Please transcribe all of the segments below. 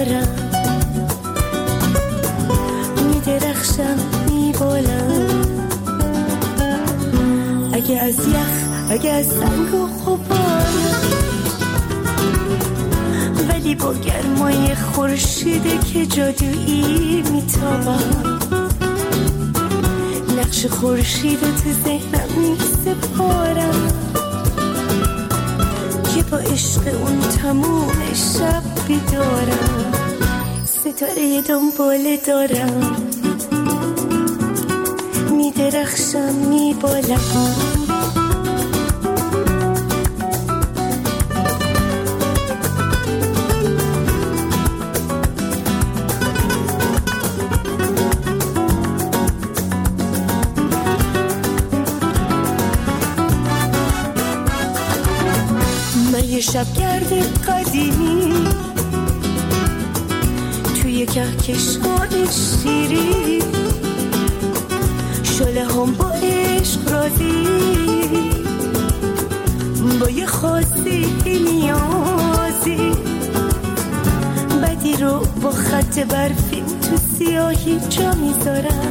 دارم، میدرخشم میبالم. اگه از یخ، اگه از سنگ و غبارم، ولی با گرمای خورشیده که جادویی میتابم. نقش خورشید تو ذهنم میسپارم که با عشق اون تموم شب بیدارم. ستاره دنباله دارم، میدرخشم میبالم. یه شبگرد قدیمی توی کهکشان شیری، شعله هم با عشق راضی، با یه خواستی نیازی، بدی رو با خط برفی تو سیاهی جا میذارم.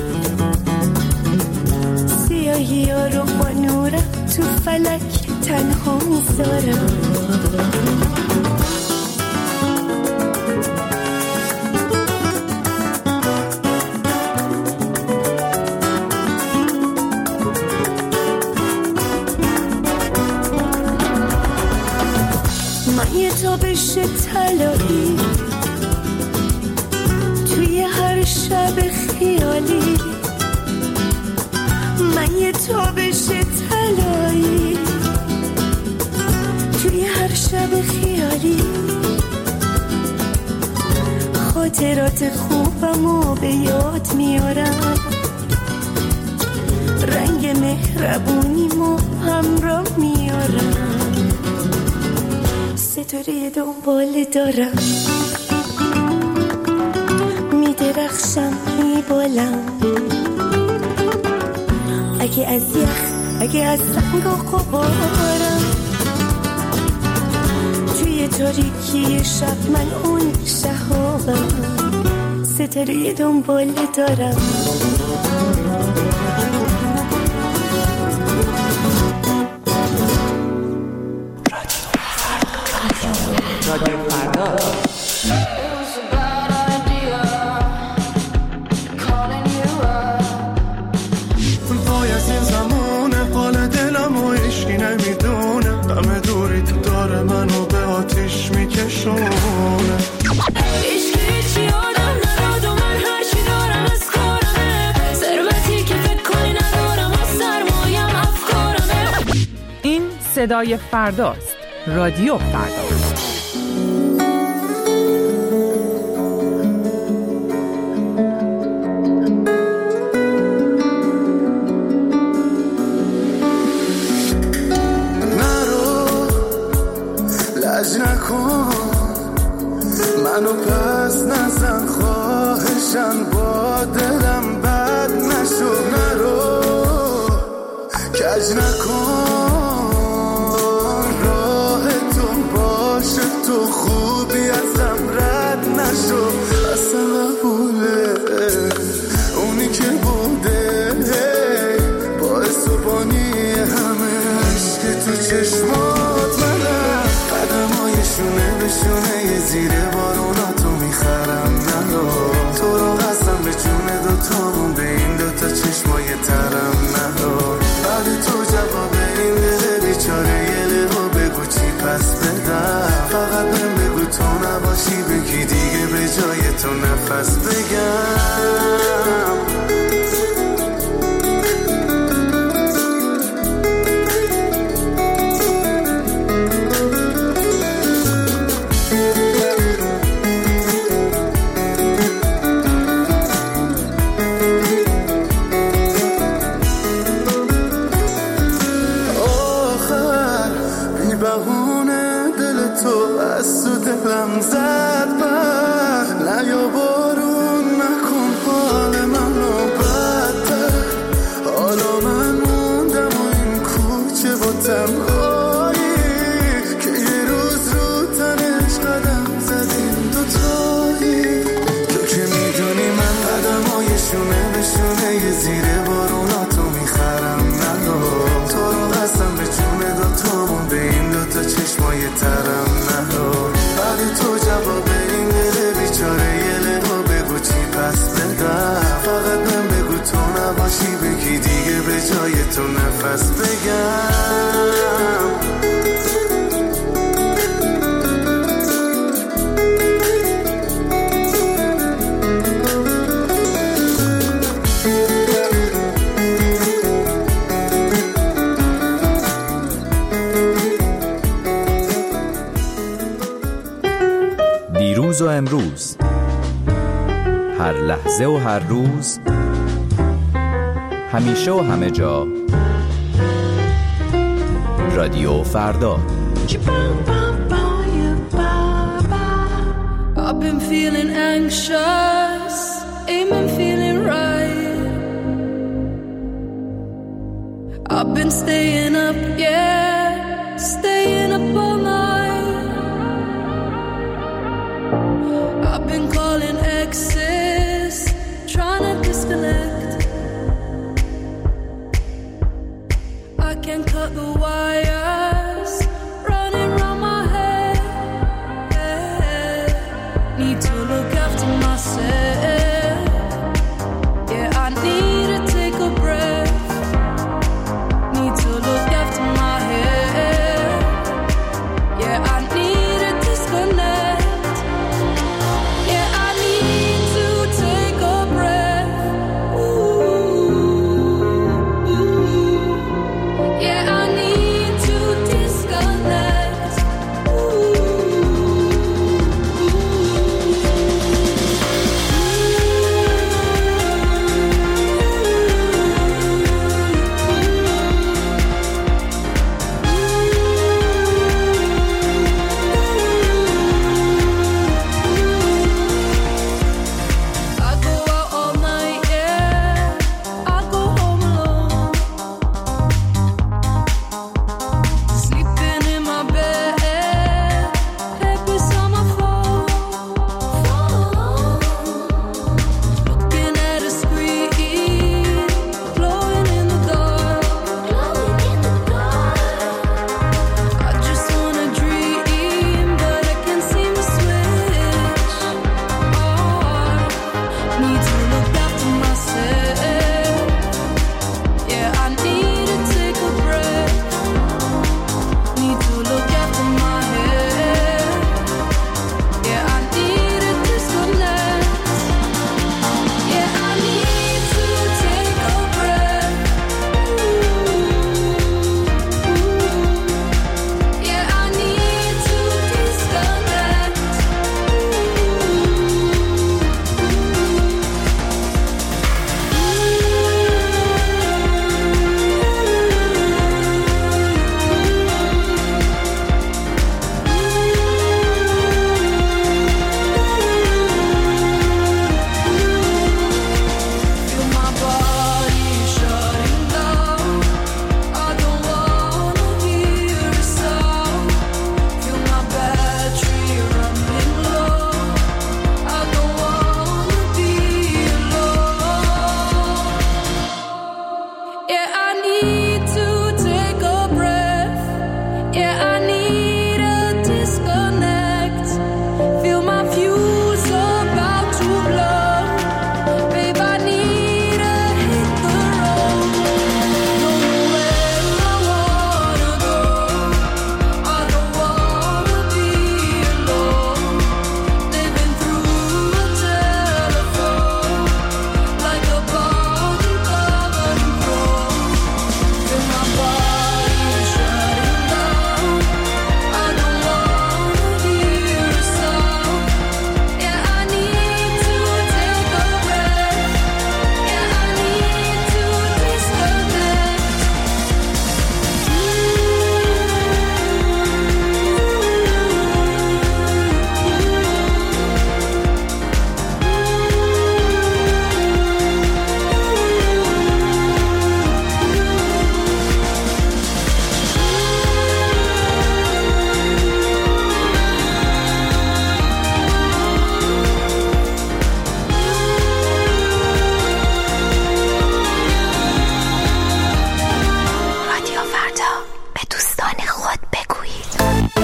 سیاهی ها رو با نورم تو فلک تنها میذارم. من یه تابش طلایی توی هر شب خیالی، من یه تابش طلایی توی هر شب خیالی، خاطرات خوبمو به یاد میارم، رنگ مهربونیمو همراه میارم. ستاره دنباله دارم، میدرخشم میبالم. اگه از یخ، اگه از سنگ و غبارم، توی تاریکی شب من اون شهابم. ستاره دنباله دارم، رادیو فردا. وای از این زمونه، حال دلم و عشقی نمیدونه، همه دوری تو داره منو به آتیش میکشونه. عشقی چی آدم نداد و من هرچی دارم از کارمه، ثروتی که فکر کنی ندارم و سرمایم افکارمه. این صدای فرداست، رادیو فردا. منو پس نزن خواهشن، با دلم بد نشو، نرو کج نکن، راه تو باشه، تو خوبی ازم رد نشو. اصلا قبوله اونی که بوده، باعث و بانی همه عشق تو چشمات منم، قدمایشونه به شونه زیر بارونا تو میخرم. نرو تو رو قسم به جون دوتامون، به این دوتا چشمای ترم. نرو بعد تو جواب این دل بیچاره یله ها بگو چی پس بدم، فقط من بگو تو نباشی، بگی دیگه به جای تو نفس بگم. دلم زد بر نیا بارون نکن حال منو بدتر، حالا من موندم و این کوچه با تنهایی که یه روز رو تنش قدم زدیم دوتا. دیروز و امروز، هر لحظه و هر روز، همیشه و همه جا. رادیو فردا. I've been feeling anxious, ain't been feeling right. I've been staying up, yeah, staying up all night. I've been calling exes, trying to disconnect. I can't cut the wires running round my head. Need to look after myself. Yeah, I need to take a breath. Need to look after my head. Yeah, I need to disconnect. Yeah, I need to take a breath. Ooh. Yeah, I need to disconnect. I go out all night, yeah. I go home alone. Sleeping in my bed, head beside my phone. Looking at a screen, glowing in the dark. I just wanna dream, but I can't seem to switch. Need to look after myself. Yeah, I need to take a breath. Need to look after my head. Yeah, I need to disconnect. Yeah, I need to take a breath. Yeah, I need to disconnect. Feel my body shutting down. I don't wanna hear a sound. Feel my battery running low. I don't wanna be alone. Yeah, I need to take a breath. Yeah, I need to disconnect. Feel my fuse about to blow. Babe, I need to hit the road. Don't know where I wanna go. I don't wanna be alone. Living through a telephone, like a body covered in chrome. Feel my body shutting down. I don't wanna hear a sound. Yeah, I need to take a breath. Yeah, I need to disconnect. رادیو فردا، به دوستان خود بگویید.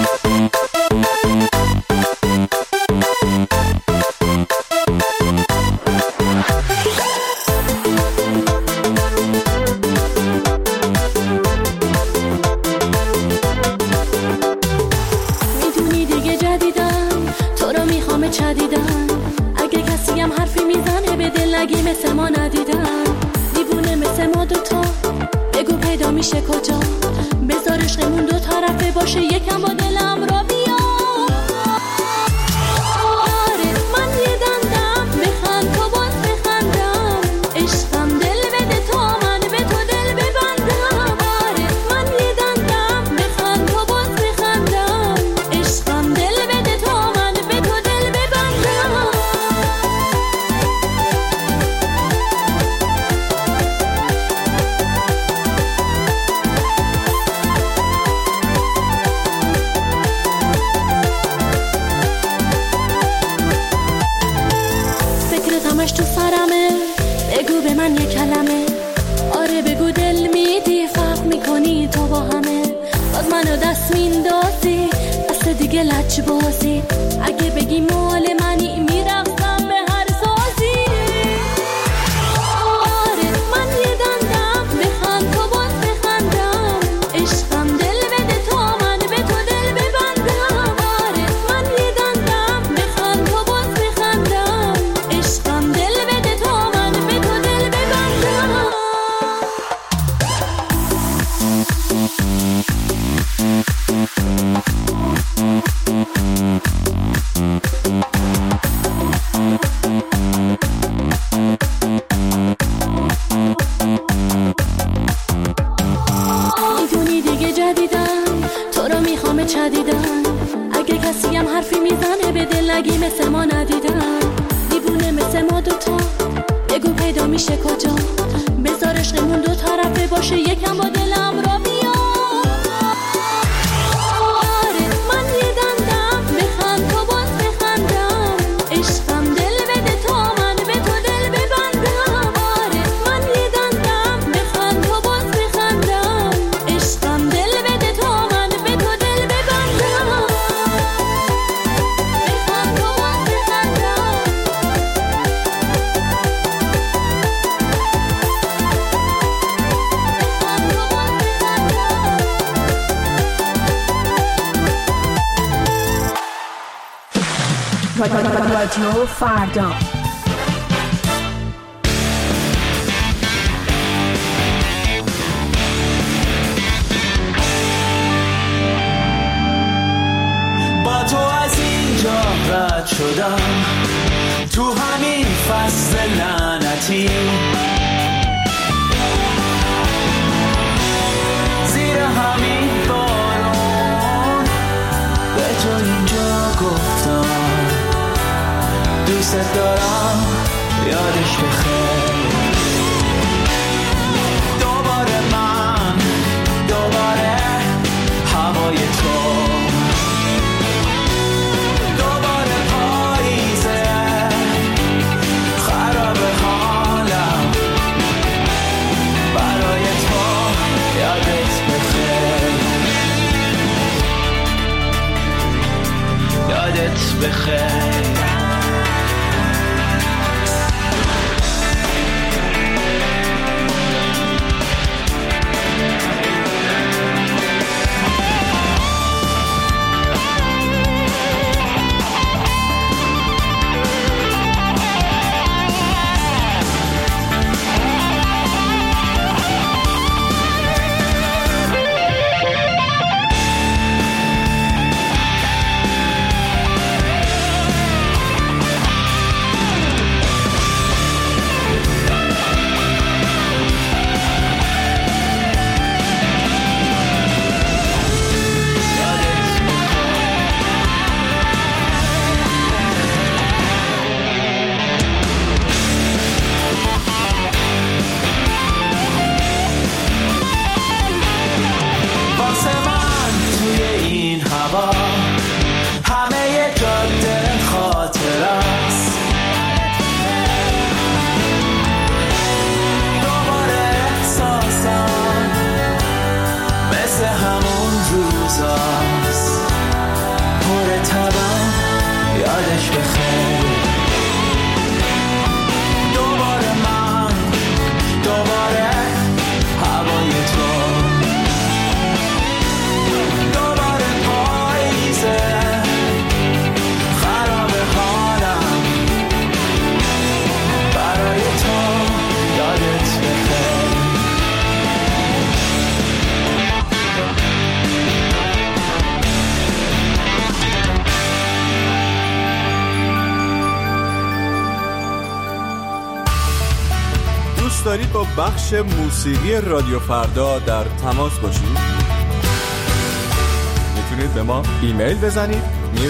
میدونی دیگه جدیدن تو رو میخوام چدیدن. اگه کسی هم حرفی میزنه به دل نگی مثل ما ندیدن. دیوونه مثل ما دوتا بگو پیدا میشه کجا. بذار عشقمون دو طرفه باشه، یکم با دلم را بیا. دست میندازی اصلا دیگه لج بازی اگه بگی مال منی میرفتم به هر سازی آره من یه دندم بخند تو باز بخندم عشقم دل بده تا من به تو دل ببندم آره من یه دندم بخند تو باز بخندم عشقم دل بده تا من به تو دل ببندم میدونی دیگه جدیدم تو رو میخوام چدیدم اگه کسی هم حرفی میزنه به دل نگی مثل ما ندیدم دیوونه مثل ما دوتا بگو پیدا میشه کجا بذار عشقمون دو طرفه باشه یکم با دلم را بیا آره من یه دندم بخند تو باز بخندم عشقم دل بده تا من به تو دل ببندم آره من یه دندم بخند تو باز بخندم عشقم دل بده تا من به تو دل ببندم بخند تو باز بخندم رادیو فردا. با تو از اینجا رد شدم تو همین فصل لعنتی زیر همین بارون به تو اینجا گفتم دوست دارم یادش بخیر دوباره من دوباره هوای تو دوباره پاییزه خراب حالم برای تو یادت بخیر یادت بخیر دارید با بخش موسیقی رادیو فردا در تماس باشید میتونید به ما ایمیل بزنید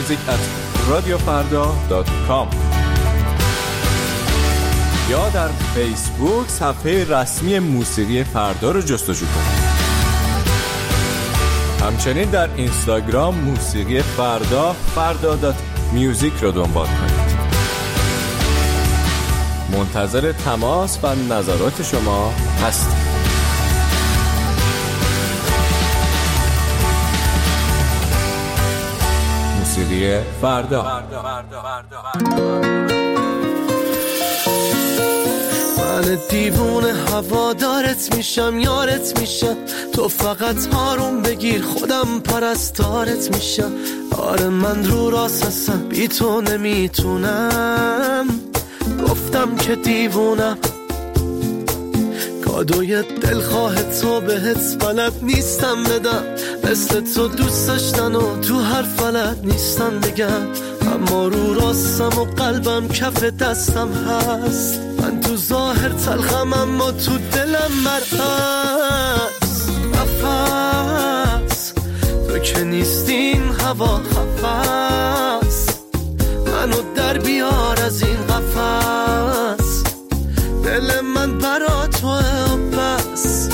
music@radiofarda.com یا در فیسبوک صفحه رسمی موسیقی فردا رو جستجو کنید. همچنین در اینستاگرام موسیقی فردا فردا.music رو دنبال کنید. منتظر تماس و نظرات شما هستیم. موسیقی فردا. من دیوونه هوادارت میشم، یارت میشم، تو فقط آروم بگیر خودم پرستارت میشم. آره من رو راستم بی تو نمیتونم، گفتم که دیوونم، کادوی دلخواه تو بهت بلد نیستم بدم، مثل تو دوست داشتن و تو هر فلد نیستم بگم، اما رو راستم و قلبم کف دستم هست. من تو ظاهر تلخم اما تو دلم مرهست. نفس تو که نیستین هوا خفست، منو در بیار از این قفس، دل من برا توه بس.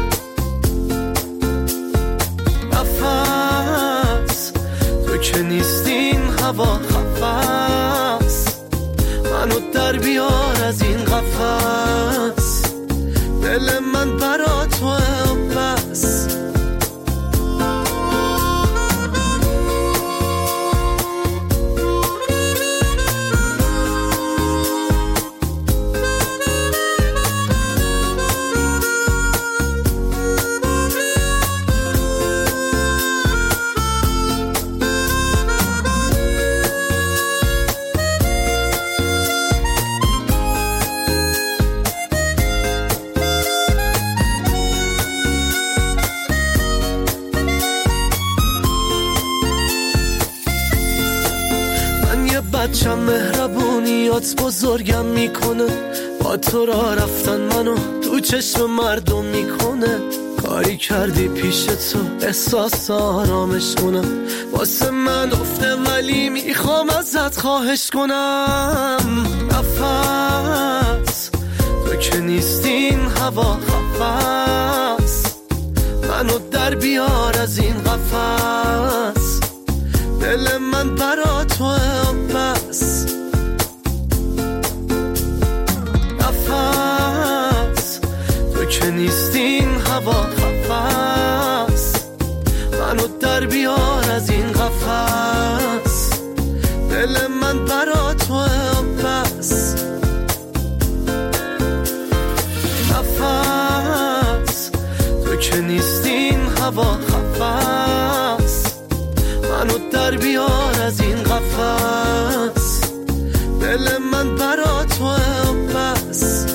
نفس تو که نیستین هوا خفست، منو در بیار از این قفس، دل من برا توه بس. بچم مهربونیات بزرگم میکنه، با تو را رفتن منو تو چشم مردم میکنه. کاری کردی پیش تو احساس آرامش کنم، واسه من افته ولی میخوام ازت خواهش کنم. نفس تو که نیستین هوا خفست، منو در بیار از این قفس، دل من برا توه بس. نفس تو که نیستین هوا خفست، منو در بیار از این قفس، دل من برا توه بس. نفس تو که نیستین هوا خفست، منو در بیار از این قفس، دل من برا توه بس.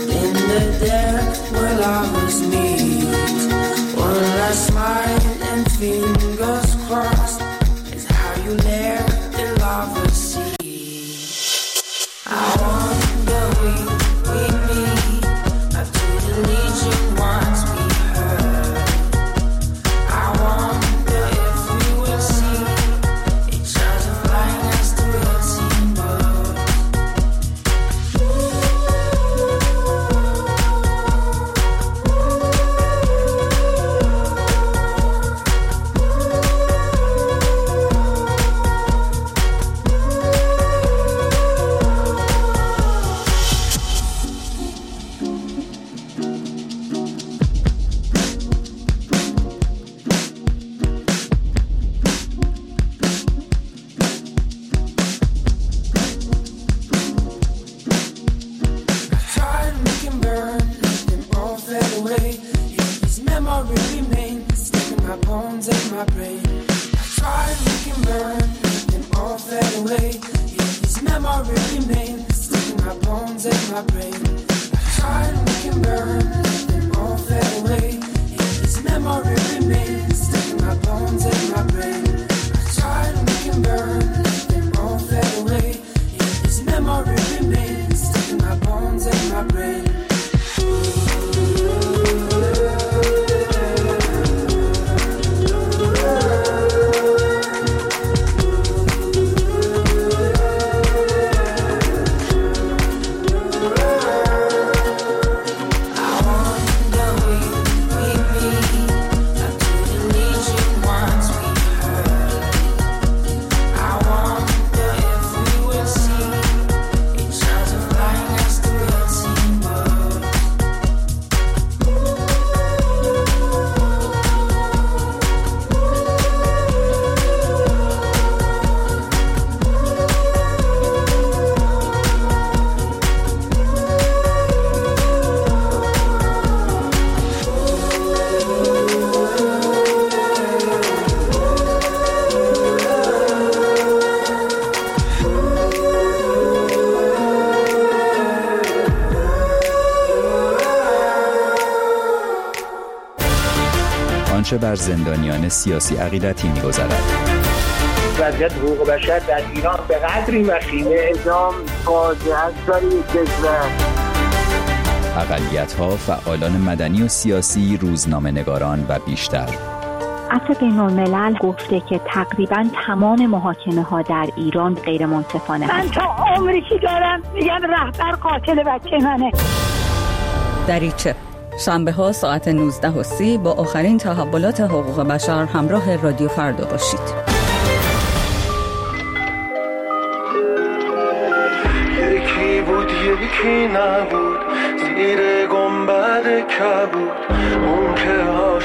the deck where lovers meet. One last smile and fingers crossed is how you let the lava see. I wonder we meet up to the Legion once we heard. I wonder if we will see each other flying as the unseen birds. آنچه بر زندانیان سیاسی عقیدتی می‌گذرد. وضعیت حقوق بشر در ایران به قدری وخیمه، اعدام فاجعه است برای کشور. اقلیت‌ها، فعالان مدنی و سیاسی، روزنامه‌نگاران و بیشتر. عفو بین‌الملل گفته که تقریباً تمام محاکمه‌ها در ایران غیر منصفانه. من تا عمری که دارم میگم رهبر قاتل بچه منه. دریچه شنبه ها ساعت 19:30 با آخرین تحولات حقوق بشر همراه رادیو فردا باشید. یکی بود یکی نبود، زیر گنبد کبود، اون که